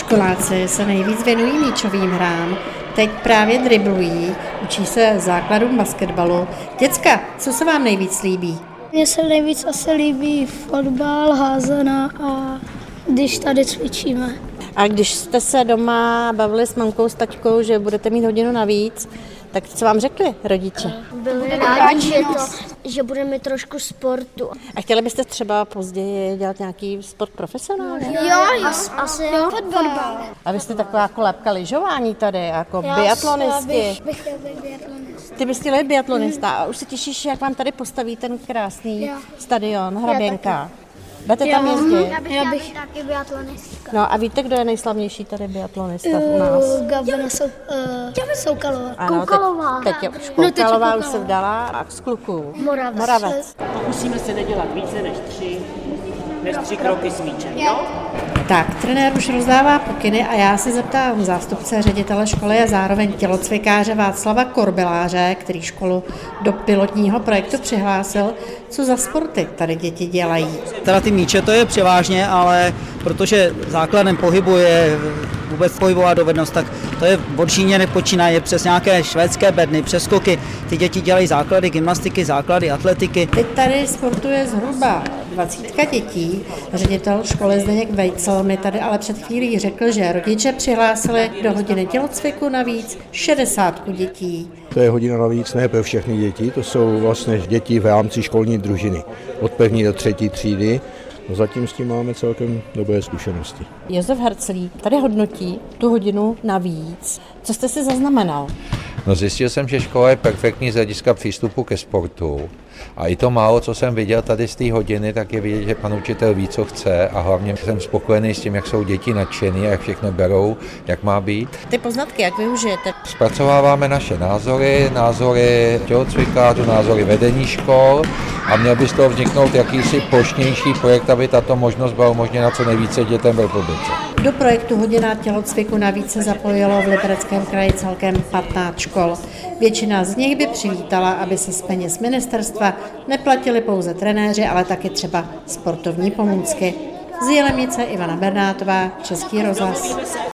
Školáci se nejvíc věnují míčovým hrám, teď právě driblují, učí se základům basketbalu. Děcka, co se vám nejvíc líbí? Mně se nejvíc asi líbí fotbal, házená a když tady cvičíme. A když jste se doma bavili s mamkou, s taťkou, že budete mít hodinu navíc, tak co vám řekli rodiče? Byli rádi, že budeme mít trošku sportu. A chtěli byste třeba později dělat nějaký sport profesionálně? Jo, asi fotbal. A vy jste taková jako lepka lyžování tady, jako biatlonisti. Bych chtěl být biatlonist. Ty bys chtěl být biatlonista a už se těšíš, jak vám tady postaví ten krásný stadion, Hraběnka. Budete tam jezdit? Já bych taky biatlonistka. No a víte, kdo je nejslavnější tady biatlonista u nás? Gavina Soukalová. Ano, teď je už Koukalová už se vdala a z kluků. Moravec. Pokusíme se nedělat více než tři kroky s míčem, jo? Tak, trenér už rozdává pokyny a já se zeptám zástupce ředitele školy a zároveň tělocvikáře Václava Korbeláře, který školu do pilotního projektu přihlásil, co za sporty tady děti dělají. Teda ty míče to je převážně, ale protože základem pohybu je vůbec pohybová dovednost, tak to je od Číně nepočínaje přes nějaké švédské bedny, přeskoky. Ty děti dělají základy gymnastiky, základy atletiky. Teď tady sportuje zhruba 20 dětí. Ředitel školy Zdeněk Vejcel mi tady ale před chvílí řekl, že rodiče přihlásili do hodiny tělocviku navíc 60 dětí. To je hodina navíc ne pro všechny děti, to jsou vlastně děti v rámci školní družiny od 1. do 3. třídy. No zatím s tím máme celkem dobré zkušenosti. Josef Hercelík tady hodnotí tu hodinu navíc. Co jste si zaznamenal? No zjistil jsem, že škola je perfektní z hlediska přístupu ke sportu. A i to málo, co jsem viděl tady z té hodiny, tak je vidět, že pan učitel ví, co chce a hlavně jsem spokojený s tím, jak jsou děti nadšený a jak všechno berou, jak má být. Ty poznatky, jak využijete? Zpracováváme naše názory tělocvikářů, názory vedení škol a měl by z toho vzniknout jakýsi plošnější projekt, aby tato možnost byla umožněna co nejvíce dětem v republice. Do projektu Hodina tělocviku navíc se zapojilo v Libereckém kraji celkem 15 škol. Většina z nich by přivítala, aby se z peněz ministerstva neplatili pouze trenéři, ale taky třeba sportovní pomůcky. Z Jilemnice Ivana Bernátová, Český rozhlas.